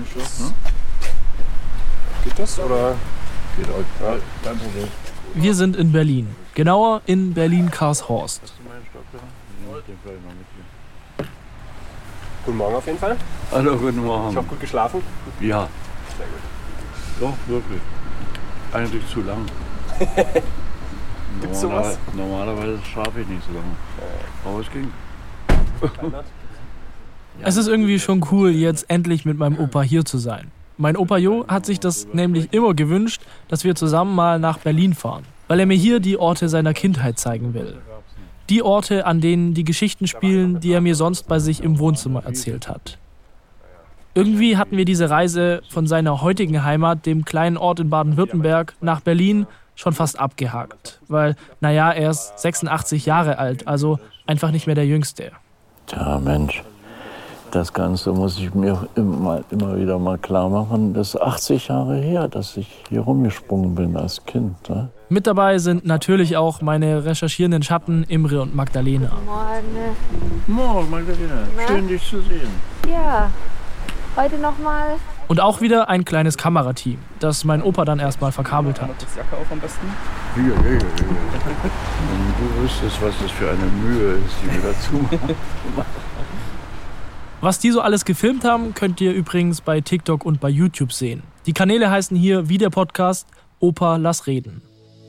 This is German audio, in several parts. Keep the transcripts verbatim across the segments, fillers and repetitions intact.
Ne? Geht das oder? Geht auch. Ja, kein Problem. Wir sind in Berlin. Genauer in Berlin-Karlshorst. Guten Morgen auf jeden Fall. Hallo, guten Morgen. Ich habe gut geschlafen. Ja. Sehr gut. Doch, wirklich. Eigentlich zu lang. Gibt's Normaler, sowas? Normalerweise schlafe ich nicht so lange. Aber es ging. Es ist irgendwie schon cool, jetzt endlich mit meinem Opa hier zu sein. Mein Opa Jo hat sich das nämlich immer gewünscht, dass wir zusammen mal nach Berlin fahren, weil er mir hier die Orte seiner Kindheit zeigen will. Die Orte, an denen die Geschichten spielen, die er mir sonst bei sich im Wohnzimmer erzählt hat. Irgendwie hatten wir diese Reise von seiner heutigen Heimat, dem kleinen Ort in Baden-Württemberg, nach Berlin schon fast abgehakt. Weil, naja, er ist sechsundachtzig Jahre alt, also einfach nicht mehr der Jüngste. Tja, Mensch, das Ganze muss ich mir immer, immer wieder mal klar machen. Das ist achtzig Jahre her, dass ich hier rumgesprungen bin als Kind. Ne? Mit dabei sind natürlich auch meine recherchierenden Schatten Imre und Magdalena. Morgen. Morgen, Magdalena. Schön, dich zu sehen. Ja, heute nochmal. Und auch wieder ein kleines Kamerateam, das mein Opa dann erstmal verkabelt hat. Das Jacke auf am besten. Ja, ja, ja, ja. Und du wüsstest, was das für eine Mühe ist, die wir dazu machen. Was die so alles gefilmt haben, könnt ihr übrigens bei TikTok und bei YouTube sehen. Die Kanäle heißen hier wie der Podcast Opa, lass reden.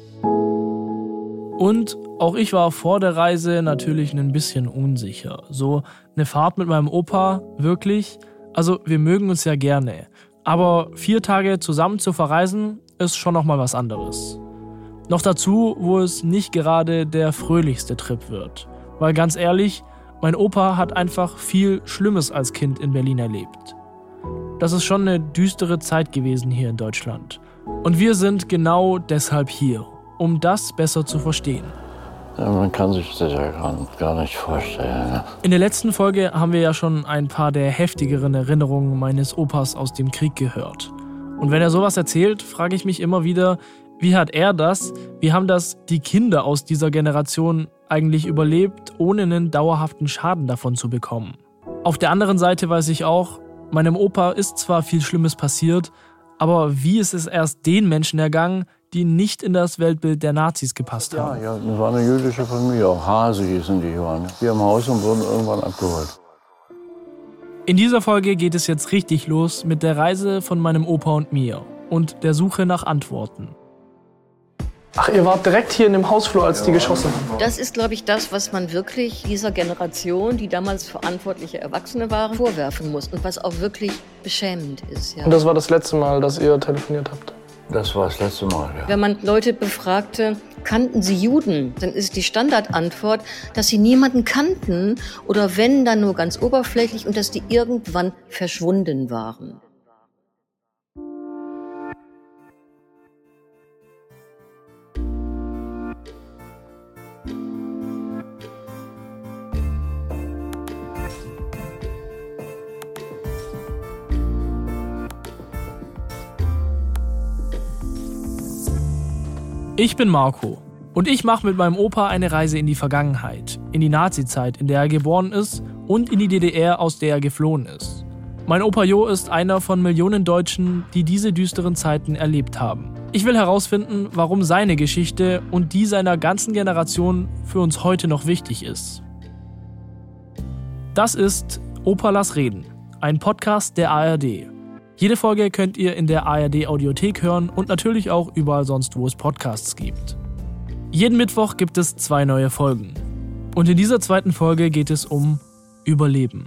Und auch ich war vor der Reise natürlich ein bisschen unsicher. So eine Fahrt mit meinem Opa, wirklich? Also wir mögen uns ja gerne. Aber vier Tage zusammen zu verreisen, ist schon nochmal was anderes. Noch dazu, wo es nicht gerade der fröhlichste Trip wird. Weil ganz ehrlich, mein Opa hat einfach viel Schlimmes als Kind in Berlin erlebt. Das ist schon eine düstere Zeit gewesen hier in Deutschland. Und wir sind genau deshalb hier, um das besser zu verstehen. Ja, man kann sich das ja gar, gar nicht vorstellen. Ne? In der letzten Folge haben wir ja schon ein paar der heftigeren Erinnerungen meines Opas aus dem Krieg gehört. Und wenn er sowas erzählt, frage ich mich immer wieder, wie hat er das, wie haben das die Kinder aus dieser Generation eigentlich überlebt, ohne einen dauerhaften Schaden davon zu bekommen? Auf der anderen Seite weiß ich auch, meinem Opa ist zwar viel Schlimmes passiert, aber wie ist es erst den Menschen ergangen, die nicht in das Weltbild der Nazis gepasst haben? Ja, ja, das war eine jüdische Familie, auch Hase hießen die, waren hier im Haus und wurden irgendwann abgeholt. In dieser Folge geht es jetzt richtig los mit der Reise von meinem Opa und mir und der Suche nach Antworten. Ach, ihr wart direkt hier in dem Hausflur, als die geschossen haben? Das ist, glaube ich, das, was man wirklich dieser Generation, die damals verantwortliche Erwachsene waren, vorwerfen muss. Und was auch wirklich beschämend ist. Ja. Und das war das letzte Mal, dass ihr telefoniert habt? Das war das letzte Mal, ja. Wenn man Leute befragte, kannten sie Juden, dann ist die Standardantwort, dass sie niemanden kannten oder wenn, dann nur ganz oberflächlich und dass die irgendwann verschwunden waren. Ich bin Marco und ich mache mit meinem Opa eine Reise in die Vergangenheit, in die Nazizeit, in der er geboren ist und in die D D R, aus der er geflohen ist. Mein Opa Jo ist einer von Millionen Deutschen, die diese düsteren Zeiten erlebt haben. Ich will herausfinden, warum seine Geschichte und die seiner ganzen Generation für uns heute noch wichtig ist. Das ist Opa, lass reden, ein Podcast der A R D. Jede Folge könnt ihr in der A R D-Audiothek hören und natürlich auch überall sonst, wo es Podcasts gibt. Jeden Mittwoch gibt es zwei neue Folgen. Und in dieser zweiten Folge geht es um Überleben.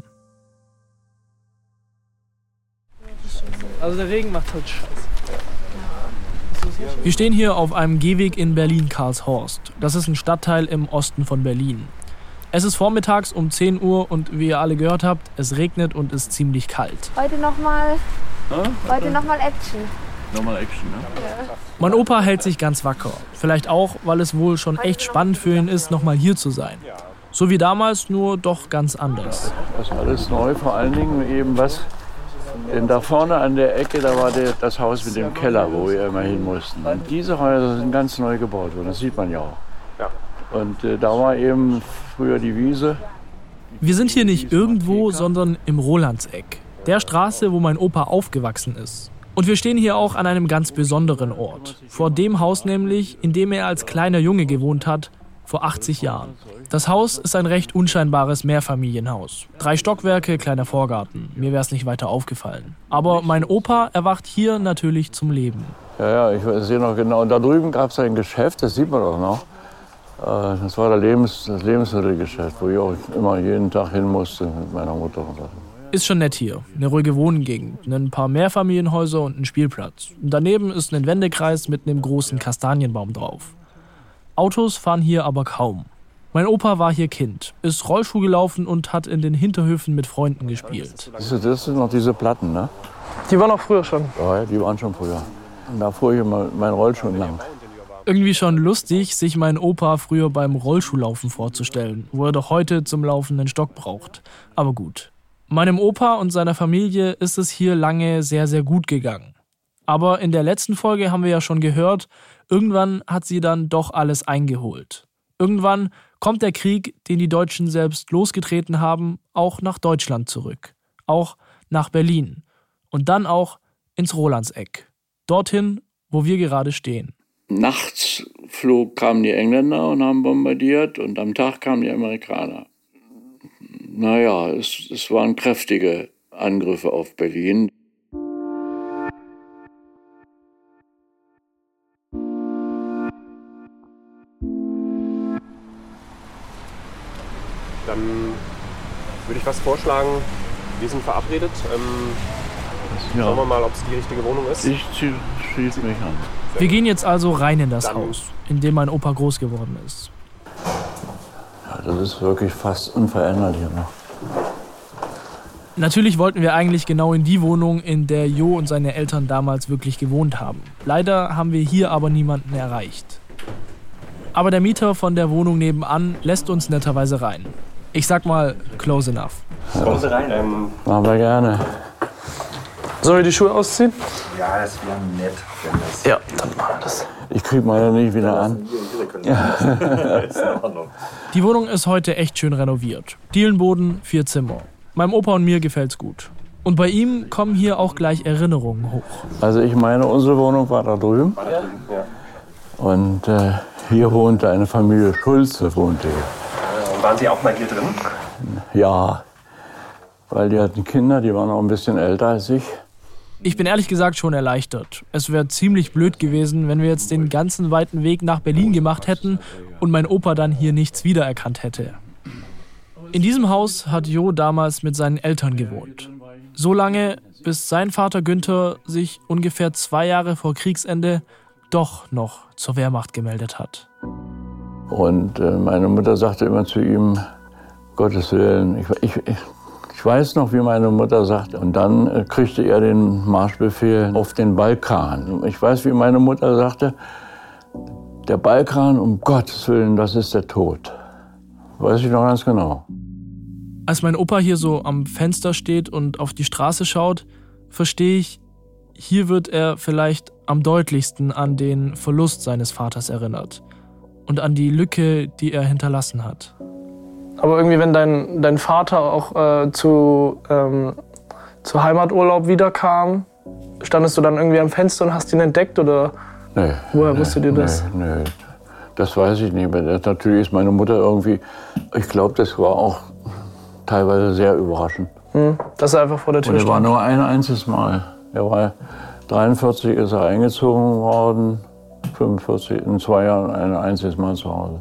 Also der Regen macht halt Scheiße. Wir stehen hier auf einem Gehweg in Berlin-Karlshorst. Das ist ein Stadtteil im Osten von Berlin. Es ist vormittags um zehn Uhr und wie ihr alle gehört habt, es regnet und ist ziemlich kalt. Heute nochmal Ja? heute noch mal Action. Nochmal Action, ne? Ja. Mein Opa hält sich ganz wacker. Vielleicht auch, weil es wohl schon echt spannend für ihn ist, nochmal hier zu sein. So wie damals, nur doch ganz anders. Das ist alles neu, vor allen Dingen eben was. Denn da vorne an der Ecke, da war der, das Haus mit dem Keller, wo wir immer hin mussten. Und diese Häuser sind ganz neu gebaut worden, das sieht man ja auch. Und äh, da war eben früher die Wiese. Wir sind hier nicht irgendwo, sondern im Rolandseck. der Straße, wo mein Opa aufgewachsen ist. Und wir stehen hier auch an einem ganz besonderen Ort. Vor dem Haus nämlich, in dem er als kleiner Junge gewohnt hat, vor achtzig Jahren. Das Haus ist ein recht unscheinbares Mehrfamilienhaus. Drei Stockwerke, kleiner Vorgarten. Mir wäre es nicht weiter aufgefallen. Aber mein Opa erwacht hier natürlich zum Leben. Ja, ja, ich sehe noch genau. Und da drüben gab es ein Geschäft, das sieht man doch noch. Das war das, Lebens-, das Lebensmittelgeschäft, wo ich auch immer jeden Tag hin musste mit meiner Mutter. Ist schon nett hier. Eine ruhige Wohngegend, ein paar Mehrfamilienhäuser und ein Spielplatz. Und daneben ist ein Wendekreis mit einem großen Kastanienbaum drauf. Autos fahren hier aber kaum. Mein Opa war hier Kind, ist Rollschuh gelaufen und hat in den Hinterhöfen mit Freunden gespielt. Das sind noch diese Platten, ne? Die waren auch früher schon. Ja, die waren schon früher. Und da fuhr ich immer meinen Rollschuh lang. Irgendwie schon lustig, sich meinen Opa früher beim Rollschuhlaufen vorzustellen, wo er doch heute zum Laufen einen Stock braucht. Aber gut. Meinem Opa und seiner Familie ist es hier lange sehr, sehr gut gegangen. Aber in der letzten Folge haben wir ja schon gehört, irgendwann hat sie dann doch alles eingeholt. Irgendwann kommt der Krieg, den die Deutschen selbst losgetreten haben, auch nach Deutschland zurück. Auch nach Berlin. Und dann auch ins Rolandseck. Dorthin, wo wir gerade stehen. Nachts flog, kamen die Engländer und haben bombardiert und am Tag kamen die Amerikaner. Naja, es, es waren kräftige Angriffe auf Berlin. Dann würde ich was vorschlagen. Wir sind verabredet. Ähm, ja. Schauen wir mal, ob es die richtige Wohnung ist. Ich schließe mich an. Wir gehen jetzt also rein in das Dann. Haus, in dem mein Opa groß geworden ist. Ja, das ist wirklich fast unverändert hier noch. Natürlich wollten wir eigentlich genau in die Wohnung, in der Jo und seine Eltern damals wirklich gewohnt haben. Leider haben wir hier aber niemanden erreicht. Aber der Mieter von der Wohnung nebenan lässt uns netterweise rein. Ich sag mal, close enough. Kommen Sie rein. Ähm, Machen wir gerne. Sollen wir die Schuhe ausziehen? ja, das wäre nett, wenn das... Ja, dann machen wir das. Ich krieg meine nicht wieder an. Ja. Ist in Ordnung. Die Wohnung ist heute echt schön renoviert. Dielenboden, vier Zimmer. Meinem Opa und mir gefällt's gut. Und bei ihm kommen hier auch gleich Erinnerungen hoch. Also ich meine, unsere Wohnung war da drüben. War da drüben, ja. Und äh, hier wohnte eine Familie Schulze, wohnte hier. Und waren Sie auch mal hier drin? Ja, weil die hatten Kinder, die waren auch ein bisschen älter als ich. Ich bin ehrlich gesagt schon erleichtert. Es wäre ziemlich blöd gewesen, wenn wir jetzt den ganzen weiten Weg nach Berlin gemacht hätten und mein Opa dann hier nichts wiedererkannt hätte. In diesem Haus hat Jo damals mit seinen Eltern gewohnt. So lange, bis sein Vater Günther sich ungefähr zwei Jahre vor Kriegsende doch noch zur Wehrmacht gemeldet hat. Und äh, meine Mutter sagte immer zu ihm, Gottes Willen, ich, ich, ich, ich weiß noch, wie meine Mutter sagte. Und dann äh, kriegte er den Marschbefehl auf den Balkan. Ich weiß, wie meine Mutter sagte, der Balkan, um Gottes Willen, das ist der Tod. Weiß ich noch ganz genau. Als mein Opa hier so am Fenster steht und auf die Straße schaut, verstehe ich, hier wird er vielleicht am deutlichsten an den Verlust seines Vaters erinnert und an die Lücke, die er hinterlassen hat. Aber irgendwie, wenn dein, dein Vater auch äh, zu, ähm, zu Heimaturlaub wiederkam, standest du dann irgendwie am Fenster und hast ihn entdeckt? Oder Nee, woher nee, wusstet ihr das? Nee, nee, das weiß ich nicht mehr. Das, natürlich ist meine Mutter irgendwie, ich glaube, das war auch teilweise sehr überraschend. Hm, dass er einfach vor der Tür Und er war stand. nur ein einziges Mal. Er war dreiundvierzig ist er eingezogen worden, fünfundvierzig in zwei Jahren ein einziges Mal zu Hause.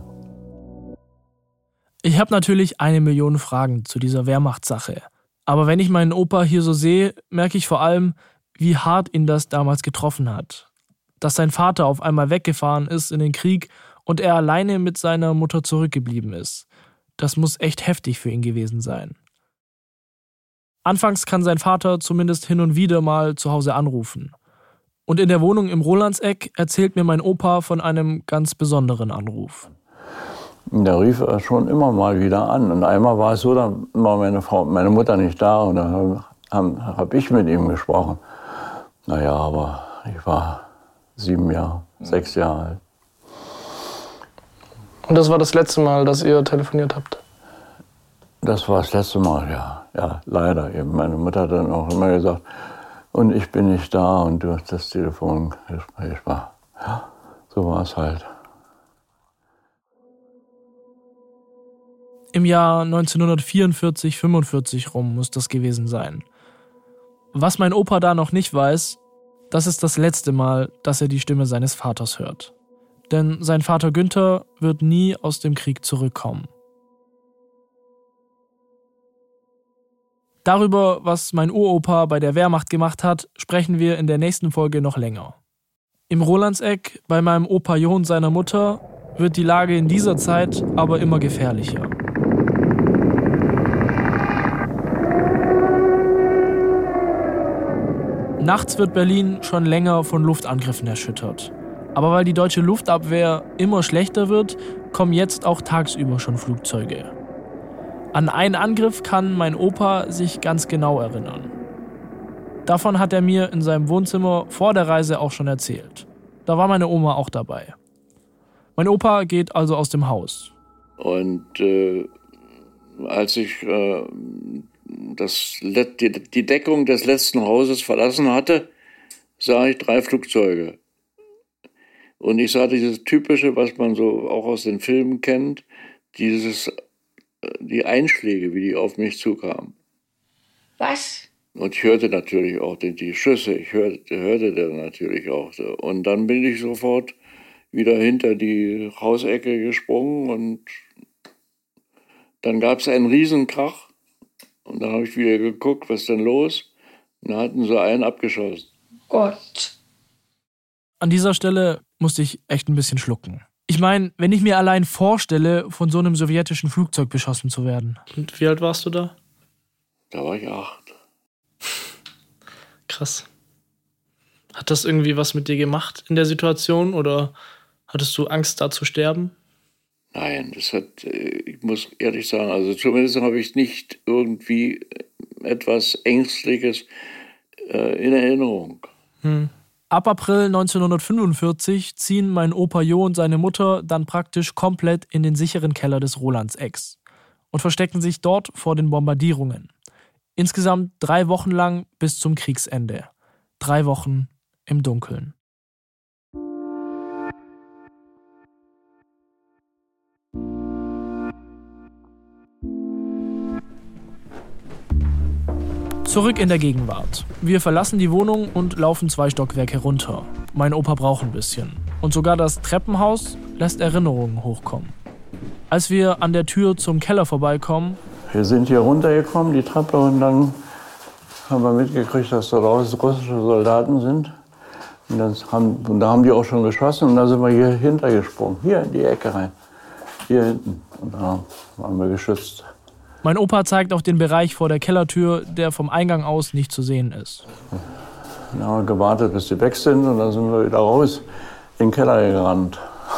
Ich habe natürlich eine Million Fragen zu dieser Wehrmachtssache. Aber wenn ich meinen Opa hier so sehe, merke ich vor allem, wie hart ihn das damals getroffen hat. Dass sein Vater auf einmal weggefahren ist in den Krieg und er alleine mit seiner Mutter zurückgeblieben ist. Das muss echt heftig für ihn gewesen sein. Anfangs kann sein Vater zumindest hin und wieder mal zu Hause anrufen. Und in der Wohnung im Rolandseck erzählt mir mein Opa von einem ganz besonderen Anruf. Da rief er schon immer mal wieder an. Und einmal war es so, da war meine Frau, meine Mutter nicht da und dann habe hab ich mit ihm gesprochen. Naja, aber ich war sieben Jahre, sechs Jahre alt. Und das war das letzte Mal, dass ihr telefoniert habt? Das war das letzte Mal, ja. Ja, leider eben. Meine Mutter hat dann auch immer gesagt, und ich bin nicht da und du hast das Telefongespräch war. Ja, so war es halt. Im Jahr neunzehnhundertvierundvierzig, fünfundvierzig rum muss das gewesen sein. Was mein Opa da noch nicht weiß, das ist das letzte Mal, dass er die Stimme seines Vaters hört. Denn sein Vater Günther wird nie aus dem Krieg zurückkommen. Darüber, was mein Uropa bei der Wehrmacht gemacht hat, sprechen wir in der nächsten Folge noch länger. Im Rolandseck, bei meinem Opa Jo seiner Mutter, wird die Lage in dieser Zeit aber immer gefährlicher. Nachts wird Berlin schon länger von Luftangriffen erschüttert. Aber weil die deutsche Luftabwehr immer schlechter wird, kommen jetzt auch tagsüber schon Flugzeuge. An einen Angriff kann mein Opa sich ganz genau erinnern. Davon hat er mir in seinem Wohnzimmer vor der Reise auch schon erzählt. Da war meine Oma auch dabei. Mein Opa geht also aus dem Haus. Und äh, als ich äh, das, die, die Deckung des letzten Hauses verlassen hatte, sah ich drei Flugzeuge. Und ich sah dieses Typische, was man so auch aus den Filmen kennt, dieses, die Einschläge, wie die auf mich zukamen. Was? Und ich hörte natürlich auch die, die Schüsse, ich hörte, hörte dann natürlich auch. Und dann bin ich sofort wieder hinter die Hausecke gesprungen und dann gab es einen Riesenkrach. Und dann habe ich wieder geguckt, was ist denn los? Und da hatten sie einen abgeschossen. Gott. An dieser Stelle musste ich echt ein bisschen schlucken. Ich meine, wenn ich mir allein vorstelle, von so einem sowjetischen Flugzeug beschossen zu werden. Und wie alt warst du da? Da war ich acht. Krass. Hat das irgendwie was mit dir gemacht in der Situation oder hattest du Angst, da zu sterben? Nein, das hat, ich muss ehrlich sagen, also zumindest habe ich nicht irgendwie etwas Ängstliches äh, in Erinnerung. Hm. Ab April neunzehnhundertfünfundvierzig ziehen mein Opa Jo und seine Mutter dann praktisch komplett in den sicheren Keller des Rolandseckes und verstecken sich dort vor den Bombardierungen. Insgesamt drei Wochen lang bis zum Kriegsende. Drei Wochen im Dunkeln. Zurück in der Gegenwart. Wir verlassen die Wohnung und laufen zwei Stockwerke runter. Mein Opa braucht ein bisschen. Und sogar das Treppenhaus lässt Erinnerungen hochkommen. Als wir an der Tür zum Keller vorbeikommen... Wir sind hier runtergekommen, die Treppe, und dann haben wir mitgekriegt, dass da draußen russische Soldaten sind. Und, das haben, und da haben die auch schon geschossen und da sind wir hier hintergesprungen. Hier in die Ecke rein. Hier hinten. Und da waren wir geschützt. Mein Opa zeigt auch den Bereich vor der Kellertür, der vom Eingang aus nicht zu sehen ist. Dann haben wir gewartet, bis die weg sind, und dann sind wir wieder raus in den Keller gerannt.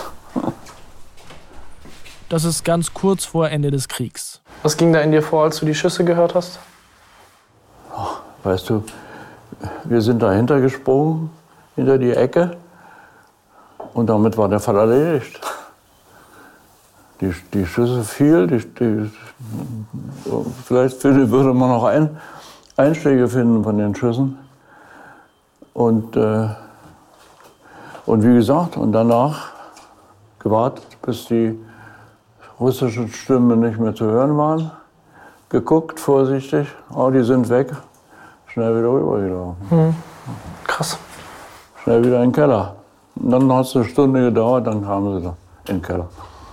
Das ist ganz kurz vor Ende des Kriegs. Was ging da in dir vor, als du die Schüsse gehört hast? Ach, weißt du, wir sind dahinter gesprungen, hinter die Ecke, und damit war der Fall erledigt. Die, die Schüsse fiel, die, die, vielleicht würde man noch ein, Einschläge finden von den Schüssen. Und, äh, und wie gesagt, und danach gewartet, bis die russischen Stimmen nicht mehr zu hören waren. Geguckt, vorsichtig, oh, die sind weg. Schnell wieder rübergelaufen. Hm. Krass. Schnell wieder in den Keller. Und dann hat es eine Stunde gedauert, dann kamen sie da in den Keller.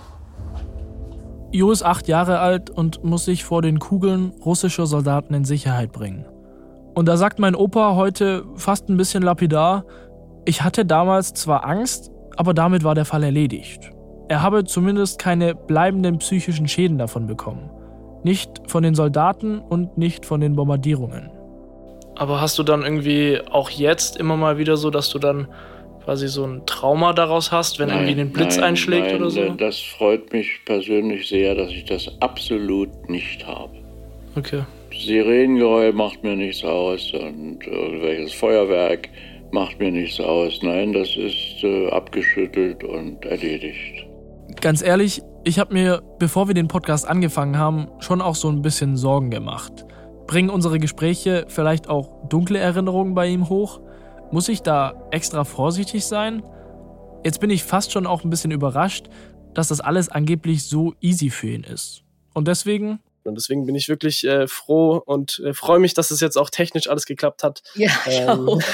Jo ist acht Jahre alt und muss sich vor den Kugeln russischer Soldaten in Sicherheit bringen. Und da sagt mein Opa heute fast ein bisschen lapidar, ich hatte damals zwar Angst, aber damit war der Fall erledigt. Er habe zumindest keine bleibenden psychischen Schäden davon bekommen. Nicht von den Soldaten und nicht von den Bombardierungen. Aber hast du dann irgendwie auch jetzt immer mal wieder so, dass du dann quasi so ein Trauma daraus hast, wenn nein, irgendwie ein Blitz nein, einschlägt nein, oder so? Das freut mich persönlich sehr, dass ich das absolut nicht habe. Okay. Sirenengeheul macht mir nichts aus und irgendwelches Feuerwerk macht mir nichts aus. Nein, das ist äh, abgeschüttelt und erledigt. Ganz ehrlich, ich habe mir, bevor wir den Podcast angefangen haben, schon auch so ein bisschen Sorgen gemacht. Bringen unsere Gespräche vielleicht auch dunkle Erinnerungen bei ihm hoch? Muss ich da extra vorsichtig sein? Jetzt bin ich fast schon auch ein bisschen überrascht, dass das alles angeblich so easy für ihn ist. Und deswegen... Und deswegen bin ich wirklich äh, froh und äh, freue mich, dass es jetzt auch technisch alles geklappt hat. Ja, ich Ähm, auch.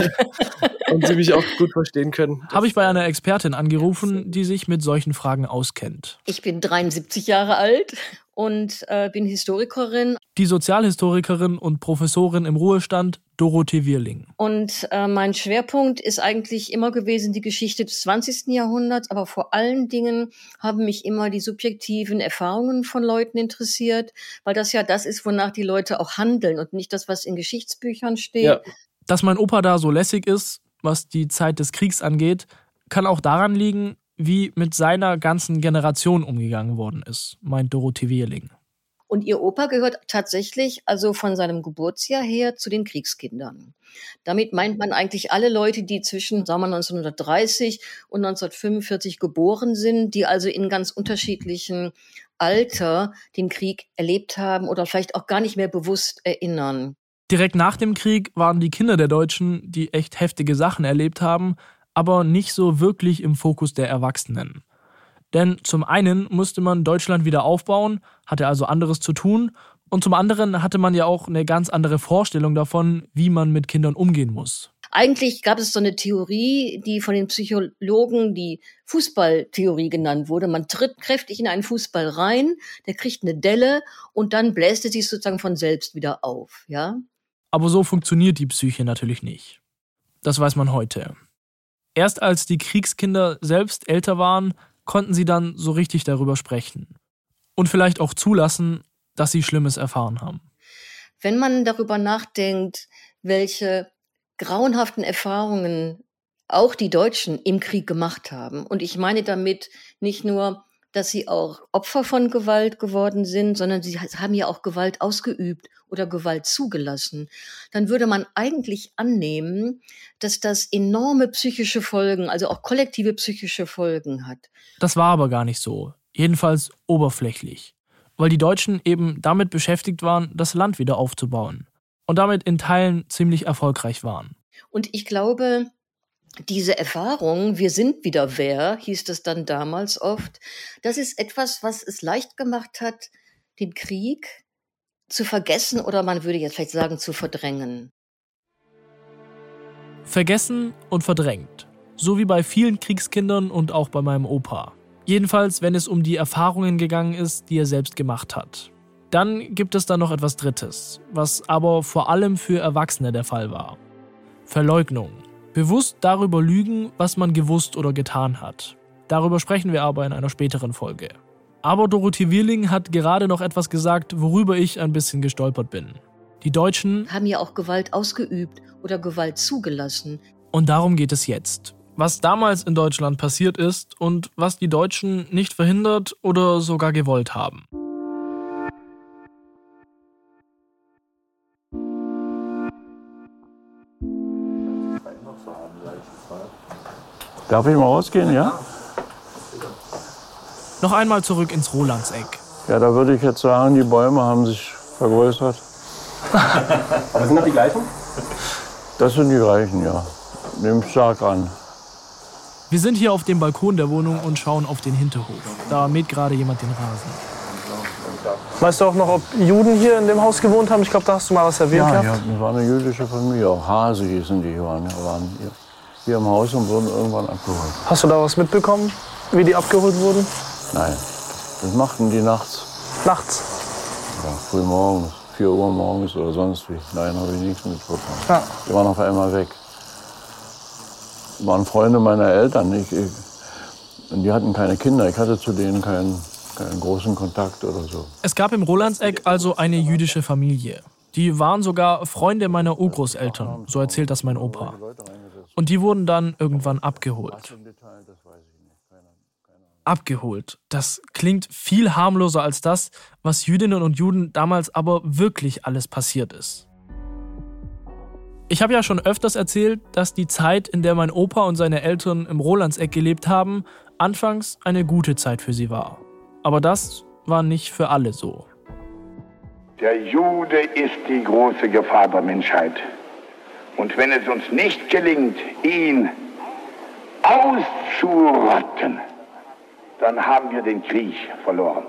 und Sie mich auch gut verstehen können. Habe ich bei einer Expertin angerufen, die sich mit solchen Fragen auskennt. Ich bin dreiundsiebzig Jahre alt und äh, bin Historikerin. Die Sozialhistorikerin und Professorin im Ruhestand Dorothee Wirling. Und äh, mein Schwerpunkt ist eigentlich immer gewesen die Geschichte des zwanzigsten Jahrhunderts, aber vor allen Dingen haben mich immer die subjektiven Erfahrungen von Leuten interessiert, weil das ja das ist, wonach die Leute auch handeln und nicht das, was in Geschichtsbüchern steht. Ja. Dass mein Opa da so lässig ist, was die Zeit des Kriegs angeht, kann auch daran liegen, wie mit seiner ganzen Generation umgegangen worden ist, meint Dorothee Wirling. Und ihr Opa gehört tatsächlich also von seinem Geburtsjahr her zu den Kriegskindern. Damit meint man eigentlich alle Leute, die zwischen sagen wir, neunzehnhundertdreißig und neunzehnhundertfünfundvierzig geboren sind, die also in ganz unterschiedlichen Alter den Krieg erlebt haben oder vielleicht auch gar nicht mehr bewusst erinnern. Direkt nach dem Krieg waren die Kinder der Deutschen, die echt heftige Sachen erlebt haben, aber nicht so wirklich im Fokus der Erwachsenen. Denn zum einen musste man Deutschland wieder aufbauen, hatte also anderes zu tun, und zum anderen hatte man ja auch eine ganz andere Vorstellung davon, wie man mit Kindern umgehen muss. Eigentlich gab es so eine Theorie, die von den Psychologen die Fußballtheorie genannt wurde. Man tritt kräftig in einen Fußball rein, der kriegt eine Delle und dann bläst es sich sozusagen von selbst wieder auf, ja? Aber so funktioniert die Psyche natürlich nicht. Das weiß man heute. Erst als die Kriegskinder selbst älter waren, konnten sie dann so richtig darüber sprechen. Und vielleicht auch zulassen, dass sie Schlimmes erfahren haben. Wenn man darüber nachdenkt, welche grauenhaften Erfahrungen auch die Deutschen im Krieg gemacht haben, und ich meine damit nicht nur, dass sie auch Opfer von Gewalt geworden sind, sondern sie haben ja auch Gewalt ausgeübt oder Gewalt zugelassen, dann würde man eigentlich annehmen, dass das enorme psychische Folgen, also auch kollektive psychische Folgen hat. Das war aber gar nicht so, jedenfalls oberflächlich, weil die Deutschen eben damit beschäftigt waren, das Land wieder aufzubauen und damit in Teilen ziemlich erfolgreich waren. Und ich glaube, diese Erfahrung, wir sind wieder wer, hieß es dann damals oft, das ist etwas, was es leicht gemacht hat, den Krieg zu vergessen oder man würde jetzt vielleicht sagen, zu verdrängen. Vergessen und verdrängt. So wie bei vielen Kriegskindern und auch bei meinem Opa. Jedenfalls, wenn es um die Erfahrungen gegangen ist, die er selbst gemacht hat. Dann gibt es da noch etwas Drittes, was aber vor allem für Erwachsene der Fall war. Verleugnung. Bewusst darüber lügen, was man gewusst oder getan hat. Darüber sprechen wir aber in einer späteren Folge. Aber Dorothee Wirling hat gerade noch etwas gesagt, worüber ich ein bisschen gestolpert bin. Die Deutschen haben ja auch Gewalt ausgeübt oder Gewalt zugelassen. Und darum geht es jetzt. Was damals in Deutschland passiert ist und was die Deutschen nicht verhindert oder sogar gewollt haben. Darf ich mal rausgehen, ja? Noch einmal zurück ins Rolandseck. Ja, da würde ich jetzt sagen, die Bäume haben sich vergrößert. Aber sind das die gleichen? Das sind die gleichen, ja. Nehmen stark an. Wir sind hier auf dem Balkon der Wohnung und schauen auf den Hinterhof. Da mäht gerade jemand den Rasen. Weißt du auch noch, ob Juden hier in dem Haus gewohnt haben? Ich glaube, da hast du mal was erwähnt Ja, gehabt. ja, das war eine jüdische Familie, auch Hase hießen die, waren, waren hier, hier im Haus und wurden irgendwann abgeholt. Hast du da was mitbekommen, wie die abgeholt wurden? Nein, das machten die nachts, Nachts. ja, früh morgens, vier Uhr morgens oder sonst wie. Nein, habe ich nichts mitbekommen. Ja. Die waren auf einmal weg. Waren Freunde meiner Eltern. Ich, ich, und die hatten keine Kinder. Ich hatte zu denen keinen, keinen großen Kontakt oder so. Es gab im Rolandseck also eine jüdische Familie. Die waren sogar Freunde meiner Urgroßeltern, so erzählt das mein Opa. Und die wurden dann irgendwann abgeholt. Abgeholt. Das klingt viel harmloser als das, was Jüdinnen und Juden damals aber wirklich alles passiert ist. Ich habe ja schon öfters erzählt, dass die Zeit, in der mein Opa und seine Eltern im Rolandseck gelebt haben, anfangs eine gute Zeit für sie war. Aber das war nicht für alle so. Der Jude ist die große Gefahr der Menschheit. Und wenn es uns nicht gelingt, ihn auszurotten, dann haben wir den Krieg verloren.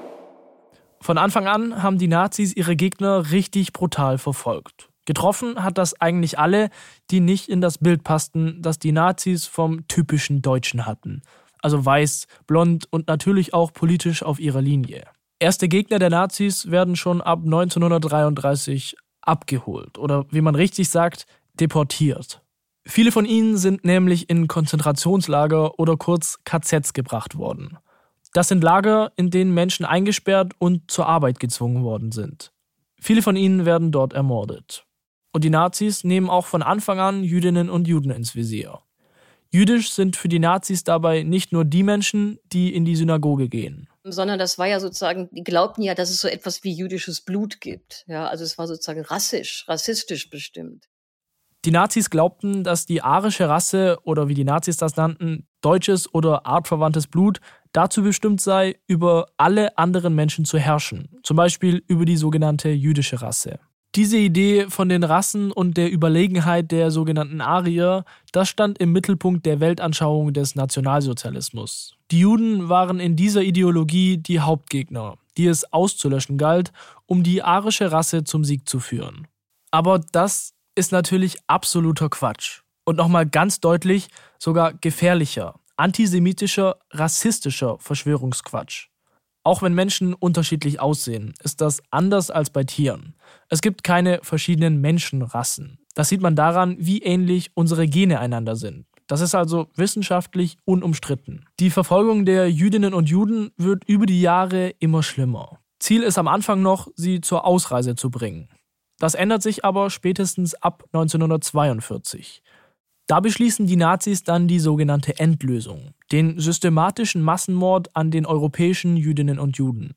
Von Anfang an haben die Nazis ihre Gegner richtig brutal verfolgt. Getroffen hat das eigentlich alle, die nicht in das Bild passten, das die Nazis vom typischen Deutschen hatten. Also weiß, blond und natürlich auch politisch auf ihrer Linie. Erste Gegner der Nazis werden schon ab neunzehnhundertdreiunddreißig abgeholt oder, wie man richtig sagt, deportiert. Viele von ihnen sind nämlich in Konzentrationslager oder kurz K Zs gebracht worden. Das sind Lager, in denen Menschen eingesperrt und zur Arbeit gezwungen worden sind. Viele von ihnen werden dort ermordet. Und die Nazis nehmen auch von Anfang an Jüdinnen und Juden ins Visier. Jüdisch sind für die Nazis dabei nicht nur die Menschen, die in die Synagoge gehen. Sondern das war ja sozusagen, die glaubten ja, dass es so etwas wie jüdisches Blut gibt. Ja, also es war sozusagen rassisch, rassistisch bestimmt. Die Nazis glaubten, dass die arische Rasse oder wie die Nazis das nannten, deutsches oder artverwandtes Blut dazu bestimmt sei, über alle anderen Menschen zu herrschen. Zum Beispiel über die sogenannte jüdische Rasse. Diese Idee von den Rassen und der Überlegenheit der sogenannten Arier, das stand im Mittelpunkt der Weltanschauung des Nationalsozialismus. Die Juden waren in dieser Ideologie die Hauptgegner, die es auszulöschen galt, um die arische Rasse zum Sieg zu führen. Aber das ist natürlich absoluter Quatsch. Und nochmal ganz deutlich, sogar gefährlicher, antisemitischer, rassistischer Verschwörungsquatsch. Auch wenn Menschen unterschiedlich aussehen, ist das anders als bei Tieren. Es gibt keine verschiedenen Menschenrassen. Das sieht man daran, wie ähnlich unsere Gene einander sind. Das ist also wissenschaftlich unumstritten. Die Verfolgung der Jüdinnen und Juden wird über die Jahre immer schlimmer. Ziel ist am Anfang noch, sie zur Ausreise zu bringen. Das ändert sich aber spätestens ab neunzehnhundertzweiundvierzig. Da beschließen die Nazis dann die sogenannte Endlösung, den systematischen Massenmord an den europäischen Jüdinnen und Juden.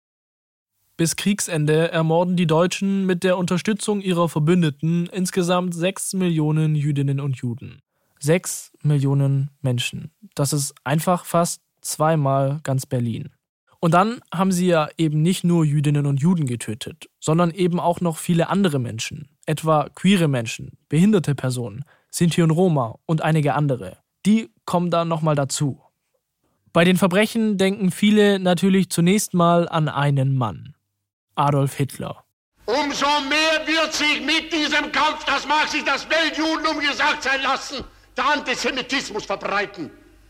Bis Kriegsende ermorden die Deutschen mit der Unterstützung ihrer Verbündeten insgesamt sechs Millionen Jüdinnen und Juden. Sechs Millionen Menschen. Das ist einfach fast zweimal ganz Berlin. Und dann haben sie ja eben nicht nur Jüdinnen und Juden getötet, sondern eben auch noch viele andere Menschen, etwa queere Menschen, behinderte Personen, Sinti und Roma und einige andere. Die kommen da nochmal dazu. Bei den Verbrechen denken viele natürlich zunächst mal an einen Mann. Adolf Hitler. Umso mehr wird sich mit diesem Kampf, das mag sich das Weltjudentum gesagt sein lassen, der Antisemitismus verbreiten.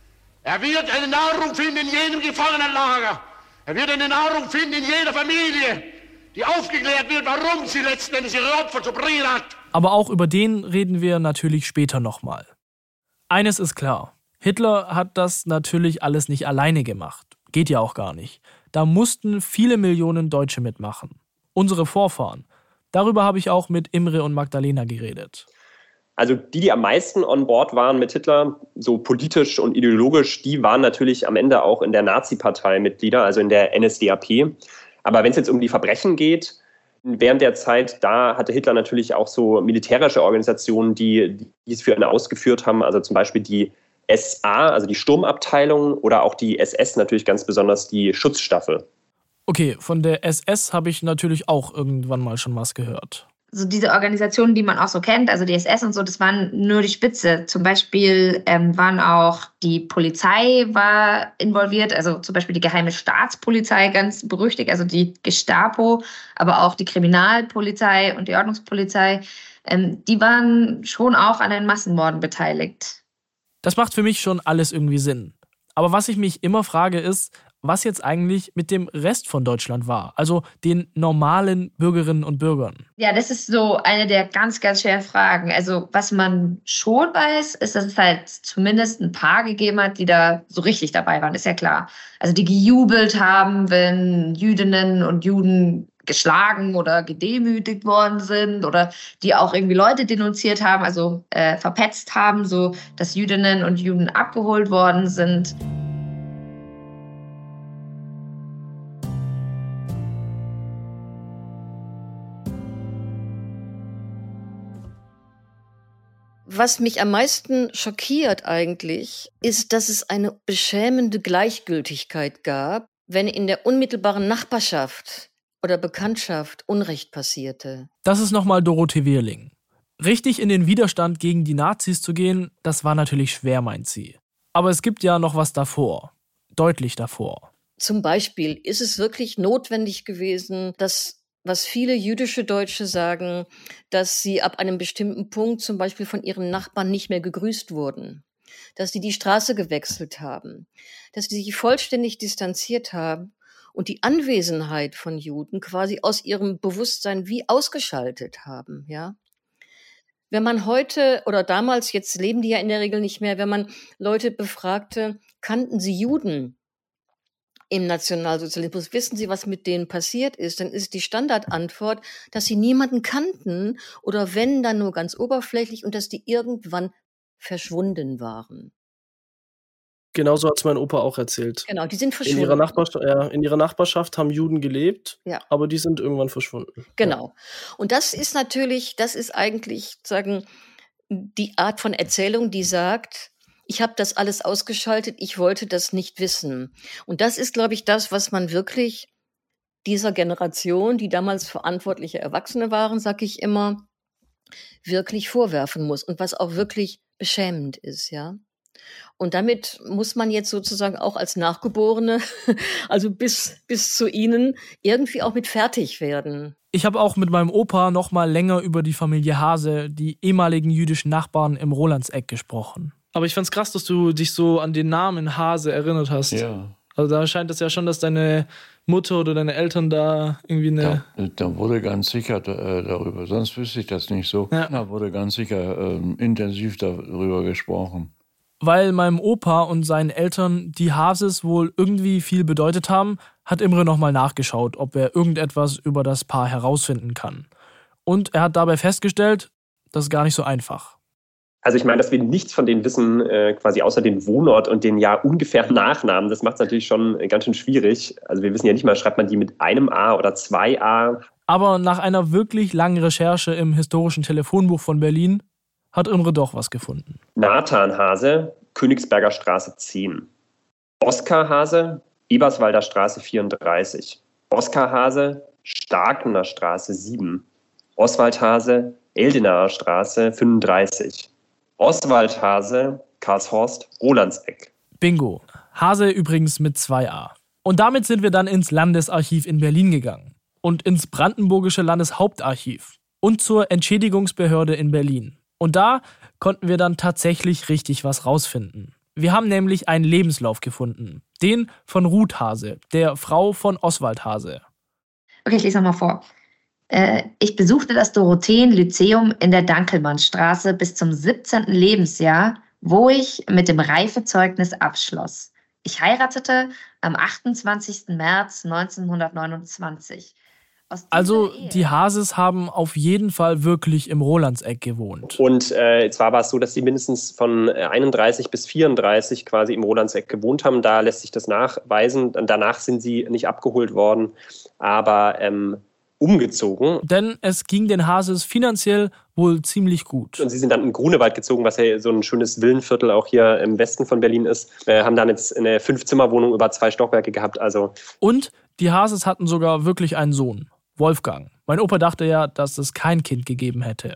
Er wird eine Nahrung finden in jedem Gefangenenlager. Er wird eine Nahrung finden in jeder Familie, die aufgeklärt wird, warum sie letzten Endes ihre Opfer zu bringen hat. Aber auch über den reden wir natürlich später nochmal. Eines ist klar, Hitler hat das natürlich alles nicht alleine gemacht. Geht ja auch gar nicht. Da mussten viele Millionen Deutsche mitmachen. Unsere Vorfahren. Darüber habe ich auch mit Imre und Magdalena geredet. Also die, die am meisten on board waren mit Hitler, so politisch und ideologisch, die waren natürlich am Ende auch in der Nazi-Partei Mitglieder, also in der N S D A P. Aber wenn es jetzt um die Verbrechen geht, während der Zeit, da hatte Hitler natürlich auch so militärische Organisationen, die, die es für ihn ausgeführt haben. Also zum Beispiel die S A, also die Sturmabteilung, oder auch die S S, natürlich ganz besonders die Schutzstaffel. Okay, von der S S habe ich natürlich auch irgendwann mal schon was gehört. So diese Organisationen, die man auch so kennt, also die S S und so, das waren nur die Spitze. Zum Beispiel ähm, waren auch die Polizei war involviert, also zum Beispiel die geheime Staatspolizei, ganz berüchtigt, also die Gestapo, aber auch die Kriminalpolizei und die Ordnungspolizei, ähm, die waren schon auch an den Massenmorden beteiligt. Das macht für mich schon alles irgendwie Sinn. Aber was ich mich immer frage ist, was jetzt eigentlich mit dem Rest von Deutschland war, also den normalen Bürgerinnen und Bürgern. Ja, das ist so eine der ganz, ganz schweren Fragen. Also was man schon weiß, ist, dass es halt zumindest ein paar gegeben hat, die da so richtig dabei waren, ist ja klar. Also die gejubelt haben, wenn Jüdinnen und Juden geschlagen oder gedemütigt worden sind oder die auch irgendwie Leute denunziert haben, also äh, verpetzt haben, so dass Jüdinnen und Juden abgeholt worden sind. Was mich am meisten schockiert eigentlich, ist, dass es eine beschämende Gleichgültigkeit gab, wenn in der unmittelbaren Nachbarschaft oder Bekanntschaft Unrecht passierte. Das ist nochmal Dorothee Wehrling. Richtig in den Widerstand gegen die Nazis zu gehen, das war natürlich schwer, meint sie. Aber es gibt ja noch was davor. Deutlich davor. Zum Beispiel ist es wirklich notwendig gewesen, dass, was viele jüdische Deutsche sagen, dass sie ab einem bestimmten Punkt zum Beispiel von ihren Nachbarn nicht mehr gegrüßt wurden. Dass sie die Straße gewechselt haben. Dass sie sich vollständig distanziert haben und die Anwesenheit von Juden quasi aus ihrem Bewusstsein wie ausgeschaltet haben, ja. Wenn man heute oder damals, jetzt leben die ja in der Regel nicht mehr, wenn man Leute befragte, kannten sie Juden im Nationalsozialismus, wissen sie, was mit denen passiert ist, dann ist die Standardantwort, dass sie niemanden kannten oder wenn, dann nur ganz oberflächlich und dass die irgendwann verschwunden waren. Genauso hat es mein Opa auch erzählt. Genau, die sind In verschwunden. ihrer, Nachbarschaft, ja, in ihrer Nachbarschaft haben Juden gelebt, Ja. aber die sind irgendwann verschwunden. Genau. Und das ist natürlich, das ist eigentlich sagen die Art von Erzählung, die sagt, ich habe das alles ausgeschaltet, ich wollte das nicht wissen. Und das ist, glaube ich, das, was man wirklich dieser Generation, die damals verantwortliche Erwachsene waren, sag ich immer, wirklich vorwerfen muss und was auch wirklich beschämend ist, ja. Und damit muss man jetzt sozusagen auch als Nachgeborene, also bis, bis zu Ihnen, irgendwie auch mit fertig werden. Ich habe auch mit meinem Opa noch mal länger über die Familie Hase, die ehemaligen jüdischen Nachbarn im Rolandseck, gesprochen. Aber ich fand's krass, dass du dich so an den Namen Hase erinnert hast. Ja. Also da scheint es ja schon, dass deine Mutter oder deine Eltern da irgendwie eine... Da, da wurde ganz sicher äh, darüber, sonst wüsste ich das nicht so, Ja. da wurde ganz sicher ähm, intensiv darüber gesprochen. Weil meinem Opa und seinen Eltern die Hases wohl irgendwie viel bedeutet haben, hat Imre nochmal nachgeschaut, ob er irgendetwas über das Paar herausfinden kann. Und er hat dabei festgestellt, das ist gar nicht so einfach. Also ich meine, dass wir nichts von denen wissen, äh, quasi außer den Wohnort und den ja ungefähren Nachnamen, das macht es natürlich schon ganz schön schwierig. Also wir wissen ja nicht mal, schreibt man die mit einem A oder zwei A. Aber nach einer wirklich langen Recherche im historischen Telefonbuch von Berlin hat Imre doch was gefunden. Nathan Hase, Königsberger Straße zehn. Oskar Hase, Eberswalder Straße vierunddreißig. Oskar Hase, Starkener Straße sieben. Oswald Hase, Eldenaer Straße fünfunddreißig. Oswald Hase, Karlshorst, Rolandseck. Bingo. Hase übrigens mit zwei A. Und damit sind wir dann ins Landesarchiv in Berlin gegangen. Und ins Brandenburgische Landeshauptarchiv. Und zur Entschädigungsbehörde in Berlin. Und da konnten wir dann tatsächlich richtig was rausfinden. Wir haben nämlich einen Lebenslauf gefunden. Den von Ruth Hase, der Frau von Oswald Hase. Okay, ich lese nochmal vor. Äh, ich besuchte das Dorotheen-Lyzeum in der Dankelmannstraße bis zum siebzehnten Lebensjahr, wo ich mit dem Reifezeugnis abschloss. Ich heiratete am achtundzwanzigsten März neunzehnhundertneunundzwanzig. Also die Hases haben auf jeden Fall wirklich im Rolandseck gewohnt. Und äh, zwar war es so, dass sie mindestens von einunddreißig bis vierunddreißig quasi im Rolandseck gewohnt haben. Da lässt sich das nachweisen. Danach sind sie nicht abgeholt worden, aber ähm, umgezogen. Denn es ging den Hases finanziell wohl ziemlich gut. Und sie sind dann in Grunewald gezogen, was ja so ein schönes Villenviertel auch hier im Westen von Berlin ist. Äh, haben dann jetzt eine Fünf-Zimmer-Wohnung über zwei Stockwerke gehabt. Also. Und die Hases hatten sogar wirklich einen Sohn. Wolfgang. Mein Opa dachte ja, dass es kein Kind gegeben hätte.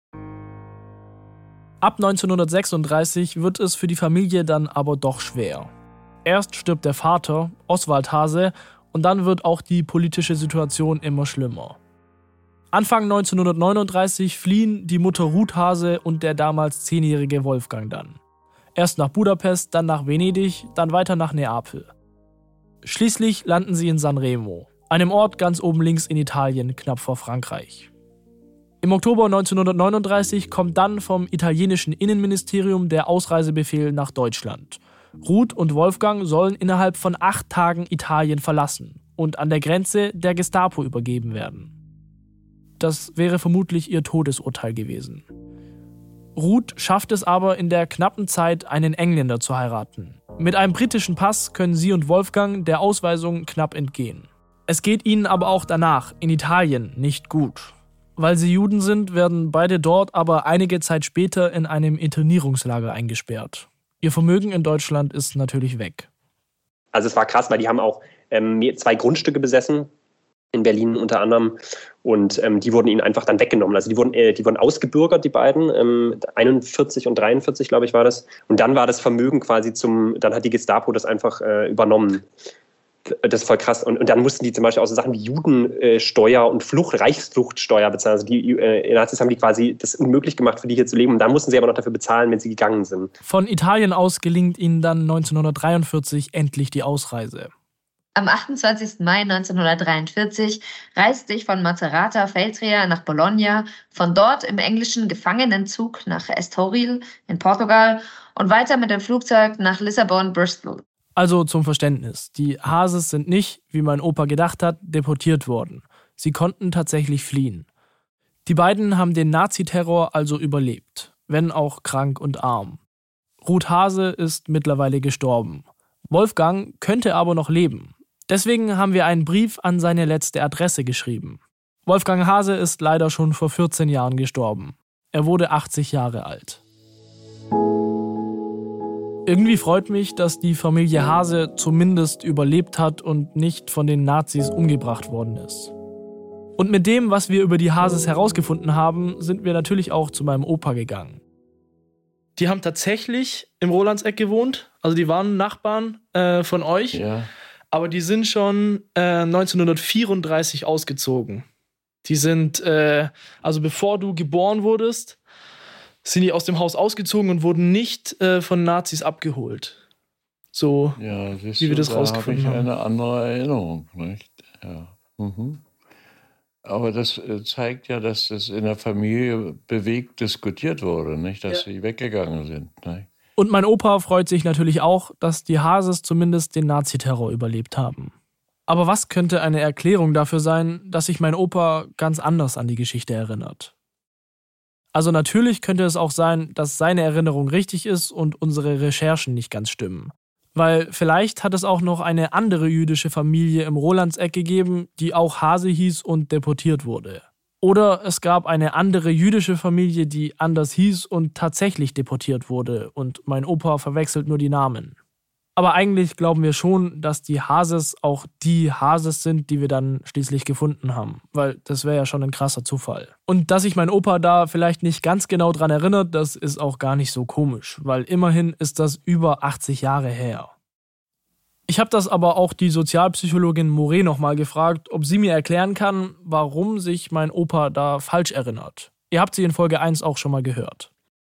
Ab neunzehnhundertsechsunddreißig wird es für die Familie dann aber doch schwer. Erst stirbt der Vater, Oswald Hase, und dann wird auch die politische Situation immer schlimmer. Anfang neunzehnhundertneununddreißig fliehen die Mutter Ruth Hase und der damals zehnjährige Wolfgang dann. Erst nach Budapest, dann nach Venedig, dann weiter nach Neapel. Schließlich landen sie in Sanremo, einem Ort ganz oben links in Italien, knapp vor Frankreich. Im Oktober neunzehnhundertneununddreißig kommt dann vom italienischen Innenministerium der Ausreisebefehl nach Deutschland. Ruth und Wolfgang sollen innerhalb von acht Tagen Italien verlassen und an der Grenze der Gestapo übergeben werden. Das wäre vermutlich ihr Todesurteil gewesen. Ruth schafft es aber in der knappen Zeit, einen Engländer zu heiraten. Mit einem britischen Pass können sie und Wolfgang der Ausweisung knapp entgehen. Es geht ihnen aber auch danach, in Italien, nicht gut. Weil sie Juden sind, werden beide dort aber einige Zeit später in einem Internierungslager eingesperrt. Ihr Vermögen in Deutschland ist natürlich weg. Also es war krass, weil die haben auch ähm, zwei Grundstücke besessen in Berlin unter anderem. Und ähm, die wurden ihnen einfach dann weggenommen. Also die wurden, äh, die wurden ausgebürgert, die beiden. Ähm, einundvierzig und dreiundvierzig, glaube ich, war das. Und dann war das Vermögen quasi zum, dann hat die Gestapo das einfach äh, übernommen. Das ist voll krass. Und, und dann mussten die zum Beispiel auch so Sachen wie Judensteuer und Flucht, Reichsfluchtsteuer bezahlen. Also die äh, Nazis haben die quasi das unmöglich gemacht, für die hier zu leben. Und dann mussten sie aber noch dafür bezahlen, wenn sie gegangen sind. Von Italien aus gelingt ihnen dann neunzehnhundertdreiundvierzig endlich die Ausreise. Am achtundzwanzigsten Mai neunzehnhundertdreiundvierzig reiste ich von Macerata Feltria nach Bologna, von dort im englischen Gefangenenzug nach Estoril in Portugal und weiter mit dem Flugzeug nach Lissabon, Bristol. Also zum Verständnis, die Hases sind nicht, wie mein Opa gedacht hat, deportiert worden. Sie konnten tatsächlich fliehen. Die beiden haben den Naziterror also überlebt, wenn auch krank und arm. Ruth Hase ist mittlerweile gestorben. Wolfgang könnte aber noch leben. Deswegen haben wir einen Brief an seine letzte Adresse geschrieben. Wolfgang Hase ist leider schon vor vierzehn Jahren gestorben. Er wurde achtzig Jahre alt. Irgendwie freut mich, dass die Familie Hase zumindest überlebt hat und nicht von den Nazis umgebracht worden ist. Und mit dem, was wir über die Hases herausgefunden haben, sind wir natürlich auch zu meinem Opa gegangen. Die haben tatsächlich im Rolandseck gewohnt, also die waren Nachbarn äh, von euch. Ja. Aber die sind schon äh, neunzehnhundertvierunddreißig ausgezogen. Die sind, äh, also bevor du geboren wurdest, sind die aus dem Haus ausgezogen und wurden nicht äh, von Nazis abgeholt. So, ja, siehst wie wir das da rausgefunden habe ich haben. eine andere Erinnerung, nicht? Ja. Mhm. Aber das äh, zeigt ja, dass das in der Familie bewegt diskutiert wurde, nicht? Dass ja. sie weggegangen sind. Nicht? Und mein Opa freut sich natürlich auch, dass die Hases zumindest den Naziterror überlebt haben. Aber was könnte eine Erklärung dafür sein, dass sich mein Opa ganz anders an die Geschichte erinnert? Also natürlich könnte es auch sein, dass seine Erinnerung richtig ist und unsere Recherchen nicht ganz stimmen. Weil vielleicht hat es auch noch eine andere jüdische Familie im Rolandseck gegeben, die auch Hase hieß und deportiert wurde. Oder es gab eine andere jüdische Familie, die anders hieß und tatsächlich deportiert wurde und mein Opa verwechselt nur die Namen. Aber eigentlich glauben wir schon, dass die Hases auch die Hases sind, die wir dann schließlich gefunden haben, weil das wäre ja schon ein krasser Zufall. Und dass sich mein Opa da vielleicht nicht ganz genau dran erinnert, das ist auch gar nicht so komisch, weil immerhin ist das über achtzig Jahre her. Ich habe das aber auch die Sozialpsychologin Moret nochmal gefragt, ob sie mir erklären kann, warum sich mein Opa da falsch erinnert. Ihr habt sie in Folge eins auch schon mal gehört.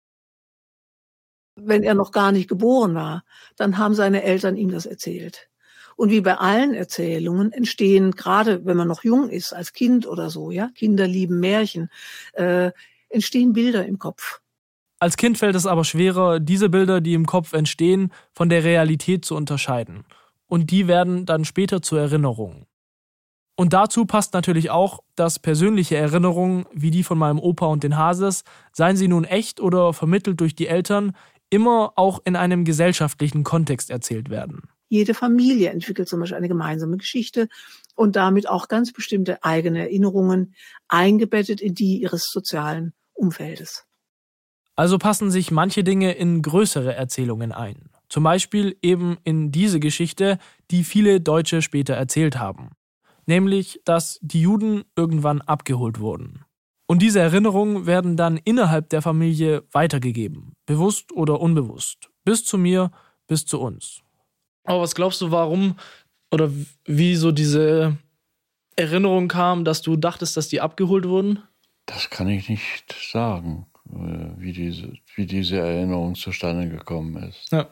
Wenn er noch gar nicht geboren war, dann haben seine Eltern ihm das erzählt. Und wie bei allen Erzählungen entstehen, gerade wenn man noch jung ist, als Kind oder so, ja, Kinder lieben Märchen, äh, entstehen Bilder im Kopf. Als Kind fällt es aber schwerer, diese Bilder, die im Kopf entstehen, von der Realität zu unterscheiden. Und die werden dann später zur Erinnerung. Und dazu passt natürlich auch, dass persönliche Erinnerungen, wie die von meinem Opa und den Hases, seien sie nun echt oder vermittelt durch die Eltern, immer auch in einem gesellschaftlichen Kontext erzählt werden. Jede Familie entwickelt zum Beispiel eine gemeinsame Geschichte und damit auch ganz bestimmte eigene Erinnerungen, eingebettet in die ihres sozialen Umfeldes. Also passen sich manche Dinge in größere Erzählungen ein. Zum Beispiel eben in diese Geschichte, die viele Deutsche später erzählt haben. Nämlich, dass die Juden irgendwann abgeholt wurden. Und diese Erinnerungen werden dann innerhalb der Familie weitergegeben, bewusst oder unbewusst, bis zu mir, bis zu uns. Aber was glaubst du, warum oder wie so diese Erinnerung kam, dass du dachtest, dass die abgeholt wurden? Das kann ich nicht sagen, wie diese, wie diese Erinnerung zustande gekommen ist. Ja.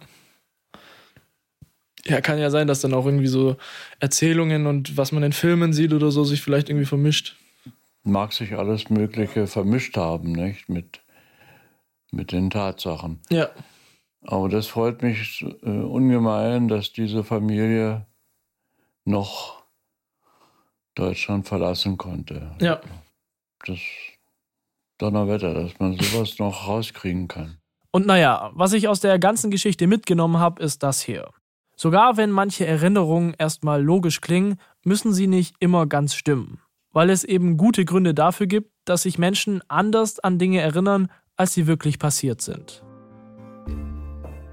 Ja, kann ja sein, dass dann auch irgendwie so Erzählungen und was man in Filmen sieht oder so sich vielleicht irgendwie vermischt. Mag sich alles Mögliche vermischt haben, nicht? Mit, mit den Tatsachen. Ja. Aber das freut mich äh, ungemein, dass diese Familie noch Deutschland verlassen konnte. Ja. Das Donnerwetter, dass man sowas noch rauskriegen kann. Und naja, was ich aus der ganzen Geschichte mitgenommen habe, ist das hier. Sogar wenn manche Erinnerungen erstmal logisch klingen, müssen sie nicht immer ganz stimmen. Weil es eben gute Gründe dafür gibt, dass sich Menschen anders an Dinge erinnern, als sie wirklich passiert sind.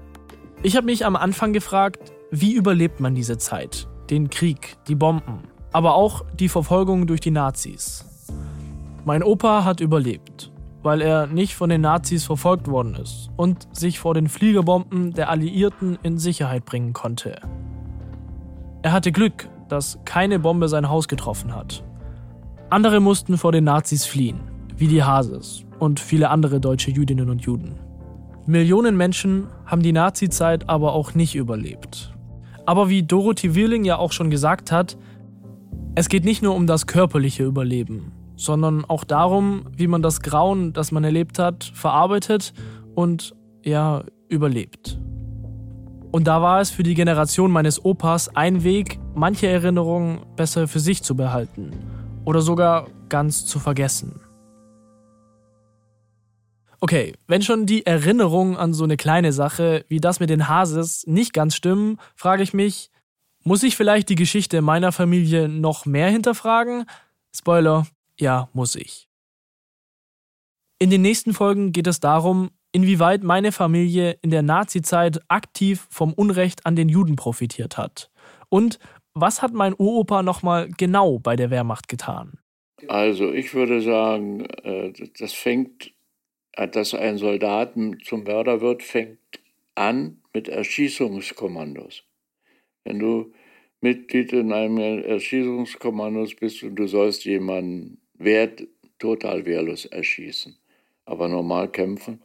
Ich habe mich am Anfang gefragt, wie überlebt man diese Zeit? Den Krieg, die Bomben. aber auch die Verfolgung durch die Nazis. Mein Opa hat überlebt, weil er nicht von den Nazis verfolgt worden ist und sich vor den Fliegerbomben der Alliierten in Sicherheit bringen konnte. Er hatte Glück, dass keine Bombe sein Haus getroffen hat. Andere mussten vor den Nazis fliehen, wie die Hases und viele andere deutsche Jüdinnen und Juden. Millionen Menschen haben die Nazizeit aber auch nicht überlebt. Aber wie Dorothee Wirling ja auch schon gesagt hat, es geht nicht nur um das körperliche Überleben, sondern auch darum, wie man das Grauen, das man erlebt hat, verarbeitet und, ja, überlebt. Und da war es für die Generation meines Opas ein Weg, manche Erinnerungen besser für sich zu behalten oder sogar ganz zu vergessen. Okay, wenn schon die Erinnerungen an so eine kleine Sache wie das mit den Hases nicht ganz stimmen, frage ich mich, muss ich vielleicht die Geschichte meiner Familie noch mehr hinterfragen? Spoiler, ja, muss ich. In den nächsten Folgen geht es darum, inwieweit meine Familie in der Nazizeit aktiv vom Unrecht an den Juden profitiert hat. Und was hat mein Uropa nochmal genau bei der Wehrmacht getan? Also ich würde sagen, das fängt, dass ein Soldat zum Mörder wird, fängt an mit Erschießungskommandos. Wenn du Mitglied in einem Erschießungskommando bist und du sollst jemanden wehr, total wehrlos erschießen, aber normal kämpfen.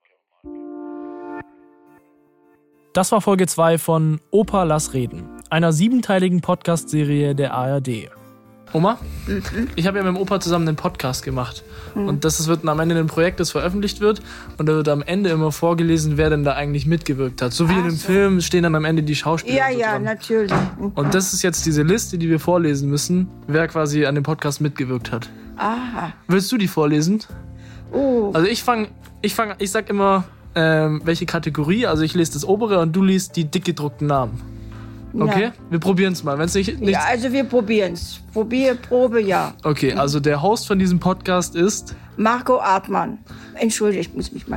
Das war Folge zwei von Opa, lass reden, einer siebenteiligen Podcast-Serie der A R D. Oma, mhm. ich habe ja mit dem Opa zusammen einen Podcast gemacht. Mhm. Und das wird am Ende ein Projekt, das veröffentlicht wird. Und da wird am Ende immer vorgelesen, wer denn da eigentlich mitgewirkt hat. So wie Ach in dem so. Film stehen dann am Ende die Schauspieler. Ja, und so ja, dran. natürlich. Mhm. Und das ist jetzt diese Liste, die wir vorlesen müssen, wer quasi an dem Podcast mitgewirkt hat. Aha. Willst du die vorlesen? Oh. Also ich fange, ich fange, ich sag immer, ähm, welche Kategorie. Also ich lese das obere und du liest die dick gedruckten Namen. Okay, ja. Wir probieren es mal. Wenn's nicht, nichts... Ja, also wir probieren es. Probier, Probe, ja. Okay, also der Host von diesem Podcast ist... Marco Artmann. Entschuldige, ich muss mich mal...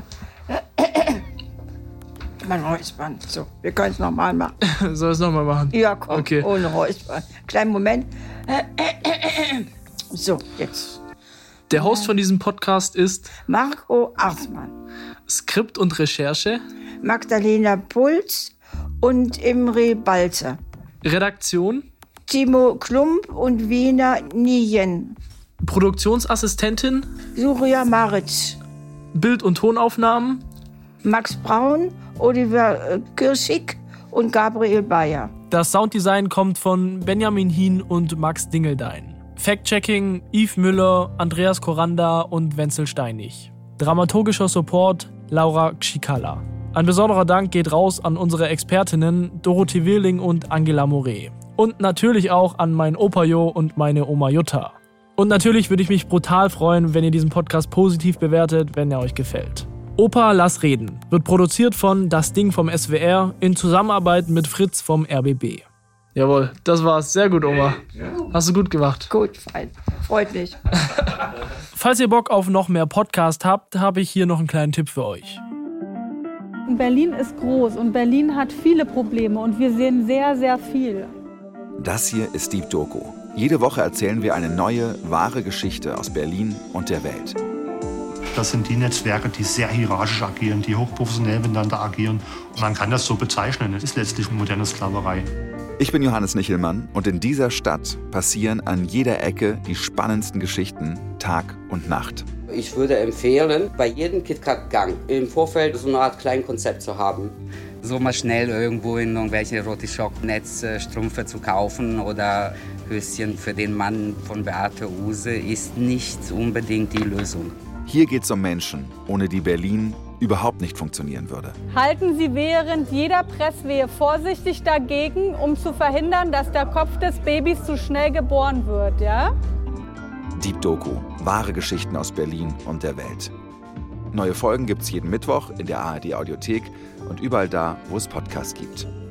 Mein Räuspern. So, wir können es nochmal machen. Soll ich es nochmal machen? Ja, komm, okay. Ohne Räuspern. Kleinen Moment. So, jetzt. Der Host von diesem Podcast ist... Marco Artmann. Skript und Recherche... Magdalena Puls und Imre Balzer. Redaktion? Timo Klump und Wiener Nien. Produktionsassistentin? Surya Maritz. Bild- und Tonaufnahmen? Max Braun, Oliver Kirschig und Gabriel Bayer. Das Sounddesign kommt von Benjamin Hien und Max Dingeldein. Fact-Checking Yves Müller, Andreas Koranda und Wenzel Steinig. Dramaturgischer Support Laura Gschikala. Ein besonderer Dank geht raus an unsere Expertinnen Dorothee Wirling und Angela Moret. Und natürlich auch an meinen Opa Jo und meine Oma Jutta. Und natürlich würde ich mich brutal freuen, wenn ihr diesen Podcast positiv bewertet, wenn er euch gefällt. Opa, lass reden wird produziert von Das Ding vom S W R in Zusammenarbeit mit Fritz vom R B B. Jawohl, das war's. Sehr gut, Oma. Hast du gut gemacht. Gut, fein. Freut mich. Falls ihr Bock auf noch mehr Podcast habt, habe ich hier noch einen kleinen Tipp für euch. Berlin ist groß und Berlin hat viele Probleme und wir sehen sehr, sehr viel. Das hier ist Deep Doku. Jede Woche erzählen wir eine neue, wahre Geschichte aus Berlin und der Welt. Das sind die Netzwerke, die sehr hierarchisch agieren, die hochprofessionell miteinander agieren. Und man kann das so bezeichnen. Es ist letztlich eine moderne Sklaverei. Ich bin Johannes Nichelmann und in dieser Stadt passieren an jeder Ecke die spannendsten Geschichten Tag und Nacht. Ich würde empfehlen, bei jedem KitKat-Gang im Vorfeld so eine Art Kleinkonzept zu haben. So mal schnell irgendwo in irgendwelche Rotischock-Netzstrümpfe zu kaufen oder Höschen für den Mann von Beate Uhse ist nicht unbedingt die Lösung. Hier geht es um Menschen, ohne die Berlin überhaupt nicht funktionieren würde. Halten Sie während jeder Presswehe vorsichtig dagegen, um zu verhindern, dass der Kopf des Babys zu schnell geboren wird, ja? Deep Doku, wahre Geschichten aus Berlin und der Welt. Neue Folgen gibt's jeden Mittwoch in der A R D Audiothek und überall da, wo es Podcasts gibt.